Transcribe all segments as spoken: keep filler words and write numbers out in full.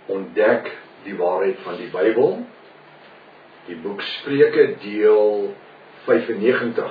ontdek die waarheid van die Bybel. Die boek Spreuke deel vyfennegentig.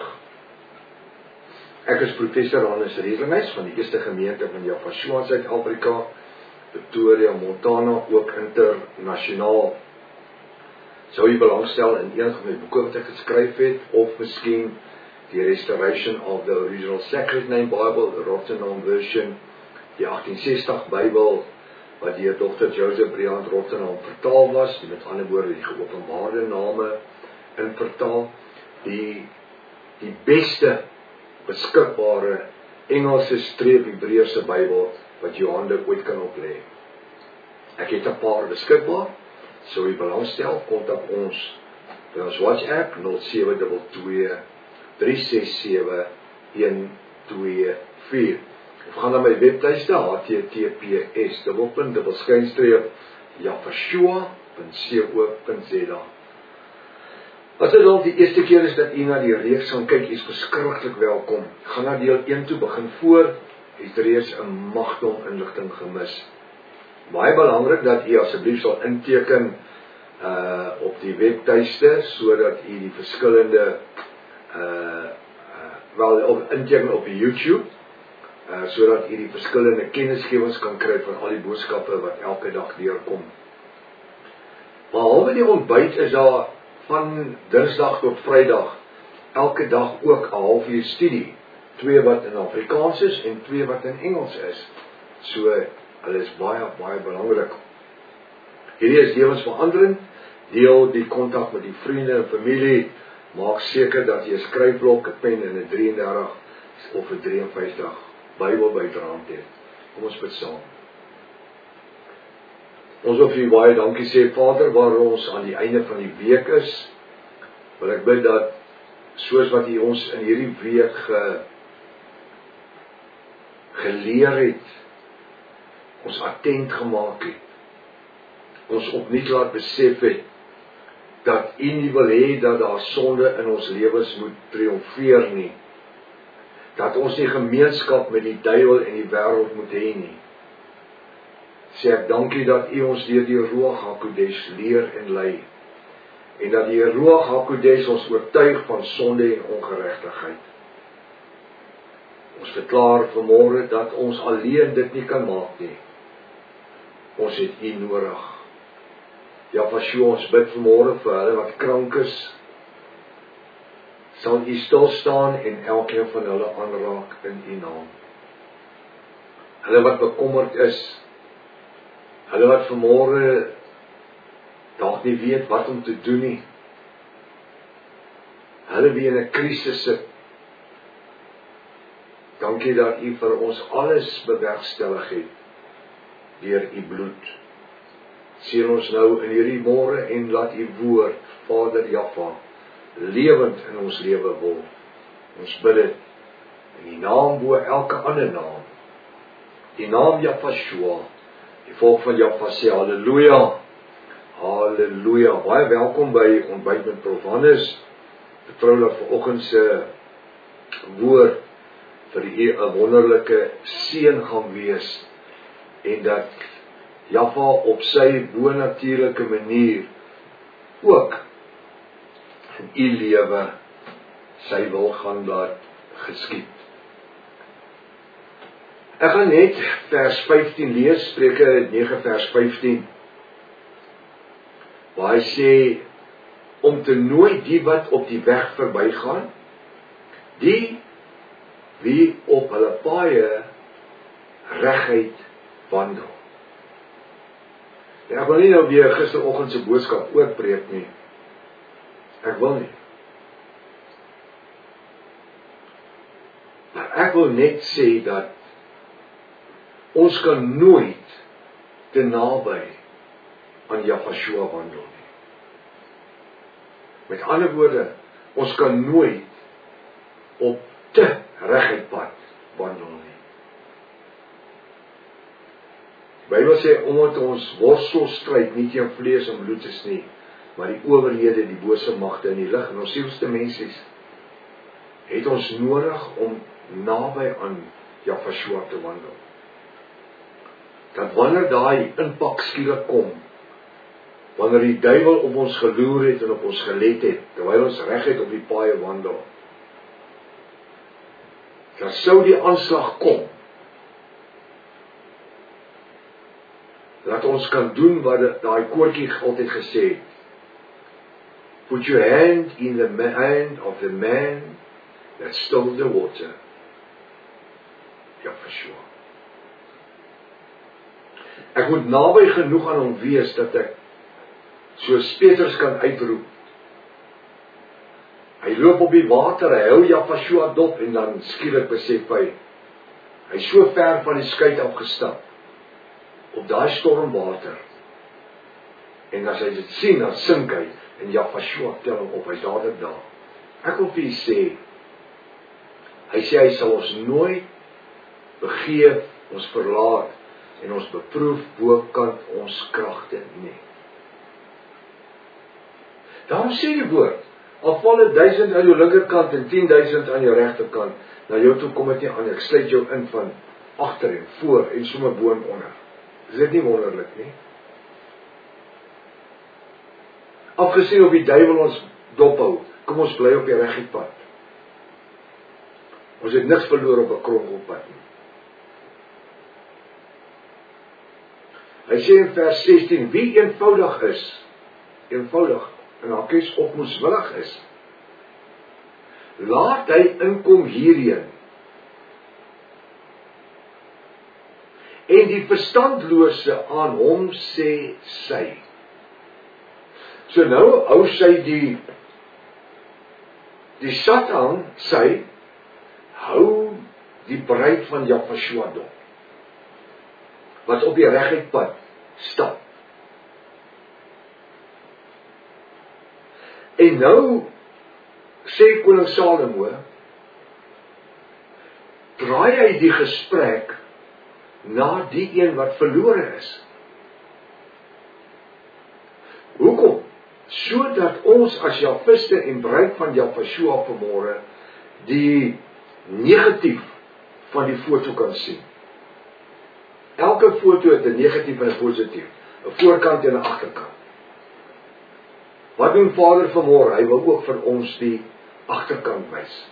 Ek is professor Hannes Rieselmys van die Eerste Gemeente van Javashua in Suid-Afrika, Pretoria, Montana, ook internasionaal. Sou jy belangstel in een van my boeke wat ek geskryf het, of miskien die Restoration of the Original Sacred Name Bible, the Rotterdam version, die agtien sestig Bybel, wat deur dokter Joseph Briand Rotterdam vertaal was, die met ander woorde die geopenbaarde name in vertaal, die, die beste beskikbare Engelse streep Hebreëse Bybel wat jou hande ooit kan oplê. Ek het 'n paar beskikbaar, sou jy belangstel, kontak ons by ons WhatsApp nul sewe twee twee drie ses sewe een twee vier. Of gaan na my webtuiste H T T P S dubbelpunt dubbelskynstreep javashua punt co punt za. As dit al die eerste keer is dat u na die reeks gaan kyk, is verskriklik welkom. Gaan na deel een toe, begin voor, het reeds 'n magdom inligting gemis. Baie belangrik dat u asseblief sal inteken uh, op die webtuiste, sodat u die verskillende uh, uh, wel op inteken op die YouTube, Uh, sodat u die verskillende kennisgewings kan kry van al die boodskappe wat elke dag deurkom. Behalwe die ontbyt is daar van Dinsdag tot Vrydag elke dag ook 'n halfuur studie, twee wat in Afrikaans is en twee wat in Engels is. So, hulle is baie, baie belangrik. Hierdie is lewensverandering, deel die kontak met die vriende en familie, maak seker dat jy 'n skryfblok, 'n pen en 'n drie en dertig of 'n drie en vyftig Bybel bydraand het. Kom ons bid saam. Ons wil vir u baie dankie sê, Vader, waar ons aan die einde van die week is, wil ek bid dat, soos wat u ons in hierdie week ge, geleer het, ons attent gemaak het, ons opnuut laat besef het, dat u nie wil hê dat daar sonde in ons lewens moet triomfeer nie, dat ons nie gemeenskap met die duiwel en die wêreld moet hê nie. Sê ek dankie dat u ons deur die Ruach HaKodesh leer en lei, en dat die Ruach HaKodesh ons oortuig van sonde en ongeregtigheid. Ons verklaar vanmôre dat ons alleen dit nie kan maak nie. Ons het u nodig. Javashua, ons bid vanmôre vir hulle wat krank is, sal u stil staan en elkeen van hulle aanraak in u naam. Hulle wat bekommerd is, hulle wat vanmôre dalk nie weet wat om te doen nie, hulle wie in 'n krisis sit, dankie dat u vir ons alles bewerkstellig het deur u bloed. Seën ons nou in hierdie môre en laat u woord, Vader Jahwe, lewend in ons lewe word. Ons bid dit in die naam bo elke ander naam, die naam Javashua. Die volk van Java sê halleluja, halleluja. Baie welkom by Ontbyt met Prof Hannes. Vertrou dat vanoggend se woord vir u 'n wonderlike seën gaan wees, en dat Java op sy bonatuurlike manier ook in u lewe sy wil gaan laat geskied. Ek gaan net vers vyftien lees, Spreuke nege vers vyftien, waar hy sê, om te nooi die wat op die weg verbygaan, die wie op hulle paaie reguit wandel. Ja, ek wil nie nou weer gisteroggend se boodskap oorpreek nie. Ek wil nie. Maar ek wil net sê dat ons kan nooit te naby aan Javashua wandel nie. Met ander woorde, ons kan nooit op te reguit pad wandel nie. Die Bybel sê, omdat ons worstelstryd nie teen vlees en bloed is nie, maar die owerhede, die bose magte in die lig, en ons sielste mensies, het ons nodig om naby aan Javashua te wandel. dat wanneer daai impak skielik kom, wanneer die duiwel op ons geloer het en op ons gelet het, terwyl ons reguit op die paaie wandel, dan sou die aanslag kom, dat ons kan doen wat daai koortjie altyd gesê het, put your hand in the hand of the man that stole the water. Ja, for sure. Ek moet naby genoeg aan hom wees, dat ek soos Petrus kan uitroep. Hy loop op die water, hy hou Jafashua dop, en dan skielik besef hy, hy is so ver van die skuit afgestap, op daai stormwater, en as hy dit sien, dan sink hy, en Jafashua tel hom op, hy is dadelik daar. Ek wil vir u sê, hy sê hy sal ons nooit begeef, ons verlaat, en ons beproef bokant ons kragte nie. Daarom sê die woord, al val het duisend aan jou linkerkant en tien duisend aan jou regterkant, na jou toe kom het nie aan, ek sluit jou in van agter en voor en sommer bo en onder. Is dit nie wonderlik nie? Afgesien op die duiwel ons dophou, kom ons bly op die regte pad. Ons het niks verloor op 'n kronkelpad nie. Hy sê in vers sestien, wie eenvoudig is, eenvoudig, en hakies op moeswillig is, laat hy inkom hierheen, en die verstandlose aan hom sê sy. So nou hou sy die, die Satan, sy, hou die bruid van Jafashua dop, wat op die reguit pad stap. En nou sê koning Salomo, draai hy die gesprek na die een wat verlore is. Hoekom? Sodat ons as Jafiste en bruid van Jafashua vanmôre die negatief van die foto kan sien. Elke foto het 'n negatief en 'n positief, 'n voorkant en 'n agterkant. Wat doen Vader vanmôre? Hy wil ook vir ons die agterkant wys.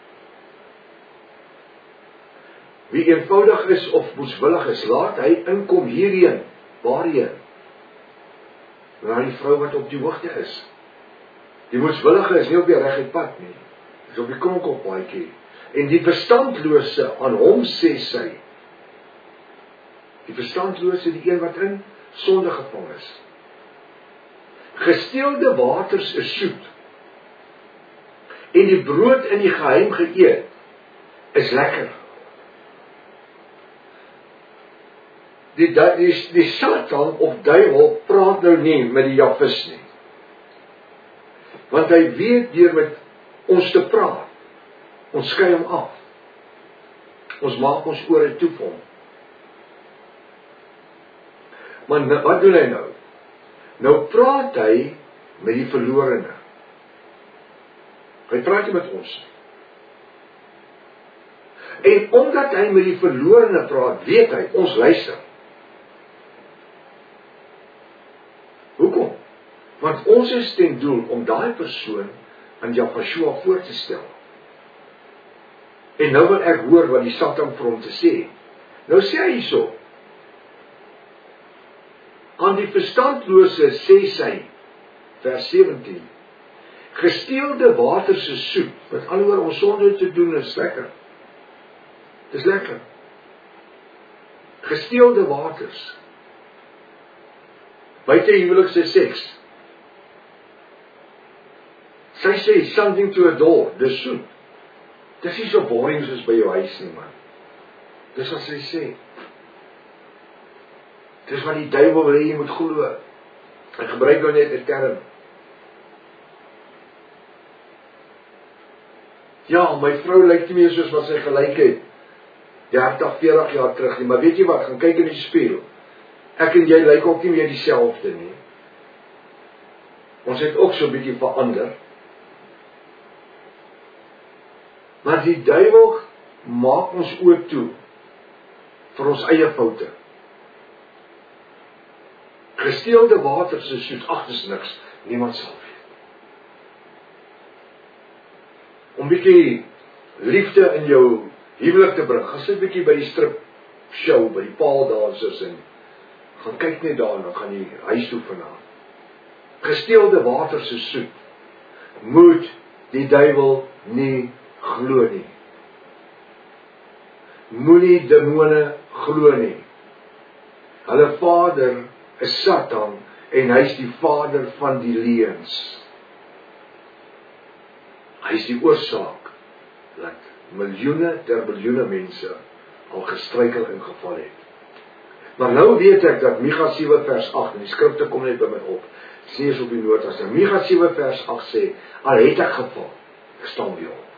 Wie eenvoudig is of moeswillig is, laat hy inkom hierheen. Waarheen? Na die vrou wat op die hoogte is. Die moeswillige is nie op die reguit pad nie, is op die kronkelpaadjie. En die verstandlose aan hom sê sy. Die verstandlose, die een wat in sonde gevang is. Gesteelde waters is soet, en die brood in die geheim geëet is lekker. Die, die, die Satan of duiwel praat nou nie met die Jafis nie, want hy weet deur met ons te praat, ons skei hom af, ons maak ons ore toe vir hom. Maar wat doen hy nou? Nou praat hy met die verlorene. Hy praat nie met ons. En omdat hy met die verlorene praat, weet hy, ons luister. Hoekom? Want ons is ten doel om daai persoon aan Jafashua voor te stel. En nou wil ek hoor wat die Satan vir hom te sê. Nou sê hy hierso, aan die verstandlose sê sy, vers sewentien, gesteelde waters is soet, met ander woorde om sonde te doen is lekker. Dis lekker. Gesteelde waters. Buite huwelikse seks. Sy sê, something to adore, dis soet. Dis nie so boring soos by jou huis nie, man. Dis wat sy sê. Dis wat die duiwel wil hê jy moet glo. Hy gebruik nou net 'n term. Ja, my vrou lyk nie meer soos wat sy gelyk het dertig, veertig jaar terug nie, maar weet jy wat, gaan kyk in die spieël. Ek en jy lyk ook nie meer dieselfde nie. Ons het ook so 'n bietjie verander. Maar die duiwel maak ons oop toe vir ons eie foute. Gesteelde water se soet, ag dis niks, niemand sal weet. Om bietjie liefde in jou huwelik te bring, gaan sit bietjie by die strip show, by die paaldansers en gaan kyk net daar en dan gaan jy huis toe vanaand. Gesteelde water se soet, moet die duiwel nie glo nie. Moenie demone glo nie. Hulle vader is Satan en hy is die vader van die leuns. Hy is die oorsaak dat miljoene ter miljoene mense al gestruikel en geval het. Maar nou weet ek dat Micha sewe vers agt, en die skrifte kom net by my op, sê eens op die notas, en Micha sewe vers agt sê, al het ek geval, ek staan weer op.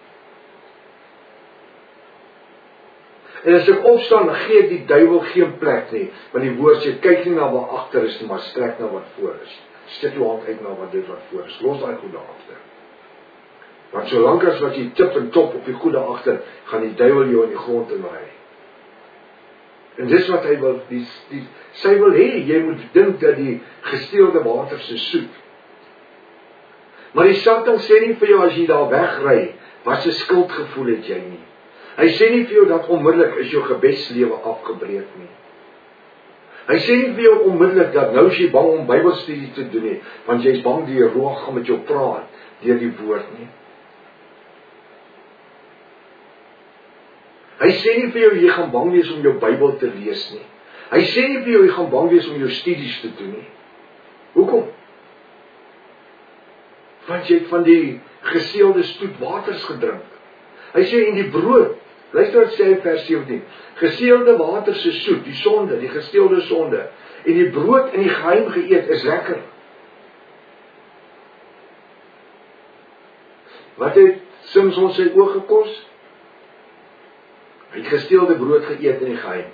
En as ek opstaan, dan gee die duiwel geen plek nie, want die woord sê, kyk nie na wat agter is nie, maar strek na wat voor is. Stik jou hand uit na wat dit wat voor is, los daai goede agter. Want solank as wat jy tip en top op die goede agter, gaan die duiwel jou in die grond inry. En dis wat hy wil, die, die, sy wil hê, jy moet dink dat die gesteelde water se soet. Maar die Satan sê nie vir jou as jy daar wegry, wat se skuldgevoel het jy nie. Hy sê nie vir jou dat onmiddellik is jou gebedslewe afgebreek nie. Hy sê nie vir jou onmiddellik dat nou is jy bang om Bybelstudie te doen nie, want jy is bang die Roog gaan met jou praat, deur die woord nie. Hy sê nie vir jou, jy gaan bang wees om jou Bybel te lees nie. Hy sê nie vir jou, jy gaan bang wees om jou studies te doen nie. Hoekom? Want jy het van die geseelde stoet waters gedrink. Hy sê in die brood, luister wat sê in vers sewentien, geseelde water se soet, die sonde, die gesteelde sonde, en die brood in die geheim geëet is lekker. Wat het Simson sy oog gekos? Hy het gesteelde brood geëet in die geheim.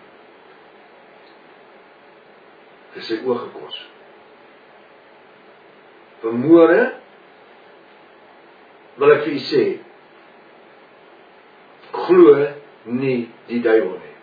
Dis sy oog gekos. Vanmôre wil ek vir u sê, glo nie die duiwel nie.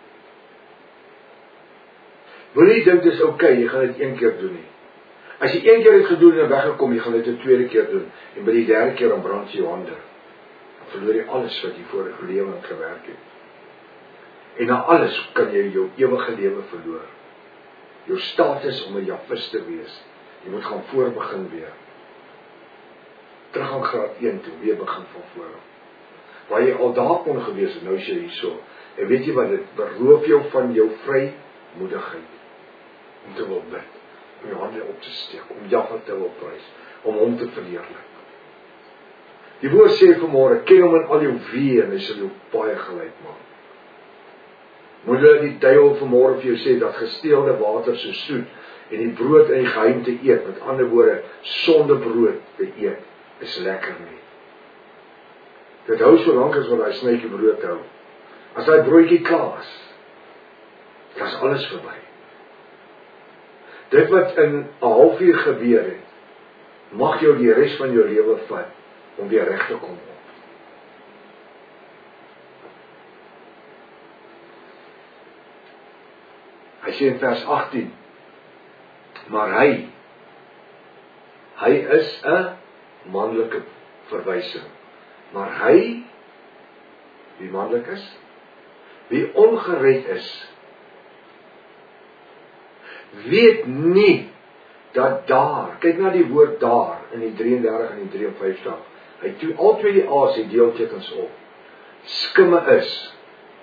Wil nie dink dis oukei, jy gaan dit een keer doen nie. As jy een keer het gedoen en weggekom, jy gaan dit 'n tweede keer doen, en by die derde keer dan brand jy jou hande. Dan verloor jy alles wat jy vorige lewe gewerk het. En na alles kan jy jou ewige lewe verloor. Jou status om 'n Jafis te wees. Jy moet gaan voorbegin weer. Terug aan graad een toe, weer begin van voor. Waar jy al daar kon gewees het, nou is jy hierso. En weet jy wat, dit beroof jou van jou vrymoedigheid. Om te wil bid, om jou hande op te steek, om Jahwe te wil prys, om hom te verheerlik. Die woord sê vanmôre, ken hom in al jou weë en hy sal jou baie gelyk maak. Moet jy die duiwel vanmôre vir jou sê, dat gesteelde water so soet, en die brood in die geheim te eet, met ander woorde, sonder brood te eet, is lekker nie. Dit hou so lank as wat hy snytjie brood hou. As hy broodjie klaar is, dan is alles verby. Dit wat in 'n halfuur gebeur het, mag jou die res van jou lewe vat, om weer reg te kom. Hy sê in vers agttien, maar hy, hy is 'n manlike verwysing, maar hy, wie manlik is, wie ongered is, weet nie, dat daar, kyk na die woord daar, in die drie en dertig en die drie en vyftig, hy toe al twee die A's, die deeltekens op, skimme is.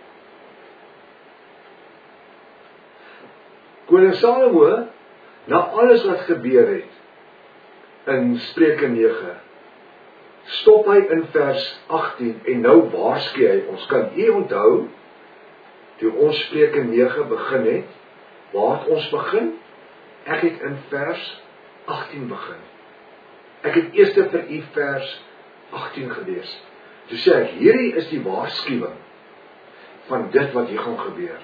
Koning Salomo, na alles wat gebeur het, in Spreuke nege, stop hy in vers agttien, en nou waarsku hy, ons kan u onthou, toe ons Spreuke nege begin het, waar het ons begin? Ek het in vers agttien begin. Ek het eers vir u vers agttien gelees. Toe sê ek, hierdie is die waarskuwing van dit wat hier gaan gebeur.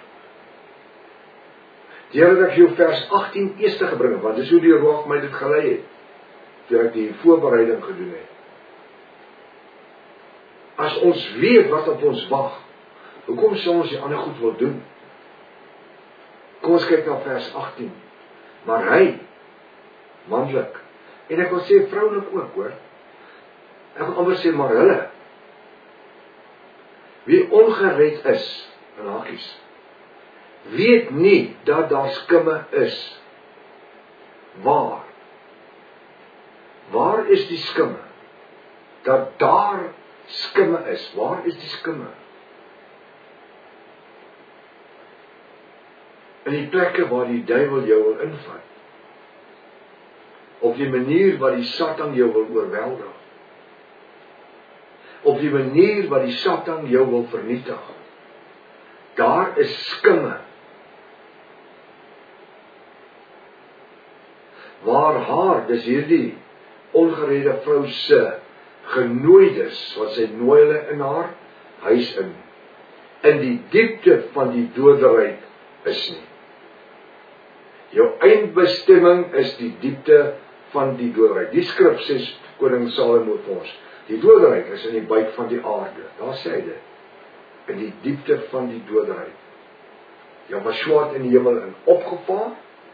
Deur dat ek jou vers agttien eers te gebring, want dis hoe die Roog my dit gelei het, toe ek die voorbereiding gedoen het. As ons weet wat op ons wag, hoekom sal ons die ander goed wil doen? Kom ons kyk na vers agttien. Maar hy, manlik, en ek wil sê vroulik ook hoor, ek wil amper sê maar hulle, wie ongered is, in hakies, weet nie dat daar skimme is. Waar? Waar is die skimme? Dat daar skimme is. Waar is die skimme? In die plekke waar die duiwel jou wil invat. Op die manier waar die Satan jou wil oorweldig. Op die manier waar die Satan jou wil vernietig. Daar is skimme. Waar haar, dis hierdie ongeredde vrou se genooides, wat sy nooi hulle in haar huis in, in die diepte van die doderyk is nie. Jou eindbestemming is die diepte van die doderyk. Die skrif sê koning Salomo vir ons, die doderyk is in die buik van die aarde. Daar sê hy dit. In die diepte van die doderyk. Joshua het in die hemel in opgevaar,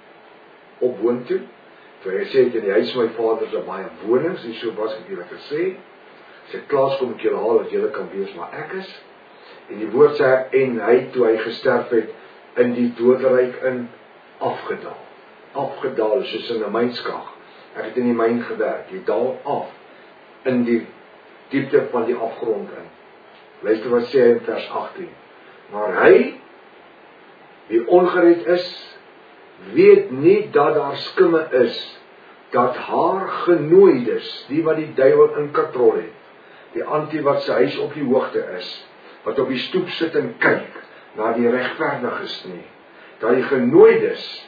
op boontoe, toe hy sê het in die huis van my vader is baie wonings, en so was ek julle gesê, sê Klaas kom ek julle haal, dat julle kan wees waar ek is, en die woord sê, en hy toe hy gesterf het, in die doderyk in afgedaal, afgedaal, soos in 'n mynskag, ek het in die myn gewerk, jy daal af, in die diepte van die afgrond in. Luister wat sê hy in vers agttien, maar hy, wie ongered is, weet nie dat daar skimme is, dat haar genooides, die wat die duiwel in katrol het, die anti wat sy huis op die hoogte is, wat op die stoep sit en kyk, na die regverdiges nie, dat die genooides,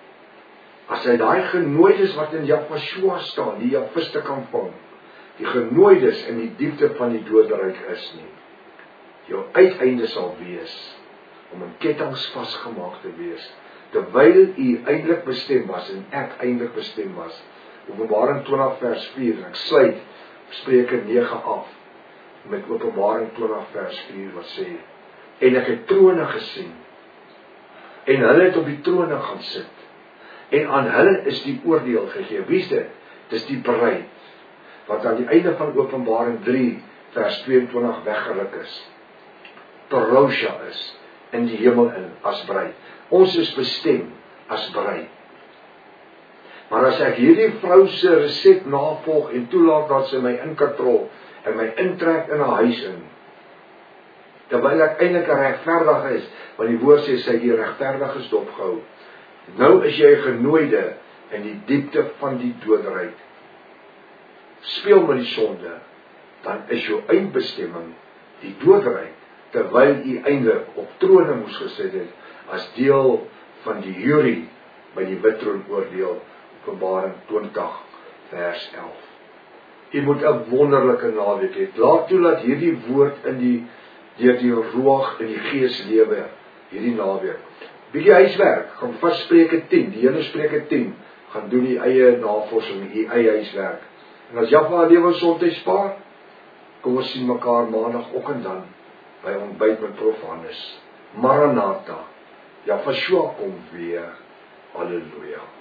as hy daai genooides wat in Joshua staan, die Javiste kan vang, die genooides in die diepte van die doderyk is nie, jou uiteinde sal wees, om in kettinge vasgemaak te wees, terwyl u eintlik bestem was, en ek eintlik bestem was, Openbaring twintig vers vier, en ek sluit Spreuke nege af, met Openbaring twintig vers vier, wat sê, en ek het trone gesien, en hulle het op die trone gaan sit, en aan hulle is die oordeel gegee. Wie is dit? Dis die bruid, wat aan die einde van Openbaring drie, vers tweeëntwintig weggeruk is, Parousia is, in die hemel in, as bruid. Ons is bestem as bruid. Maar as ek hierdie vrou se resep navolg en toelaat dat sy my inkatrol en my intrek in haar huis in, terwyl ek eintlik 'n regverdige is, want die woord sê sy die regverdiges dopgehou. Nou is jy genooide in die diepte van die doderyk. Speel met die sonde, dan is jou eindbestemming die doderyk, terwyl u eintlik op trone moes gesit het, as deel van die jury by die wittroon oordeel, Openbaring twintig vers elf. U moet 'n wonderlike naweek hê. Laat toe dat hierdie woord in die deur die roog in die gees lewe hierdie naweek. Bietjie huiswerk, gaan vat Spreuke tien, die hele Spreuke tien, gaan doen die eie navorsing, die eie huiswerk. En as Jaffa lewe sondes spaar, kom ons sien mekaar maandagooggend dan by ontbyt met Prof Hannes. Maranatha. Jaffa kom weer. Halleluja.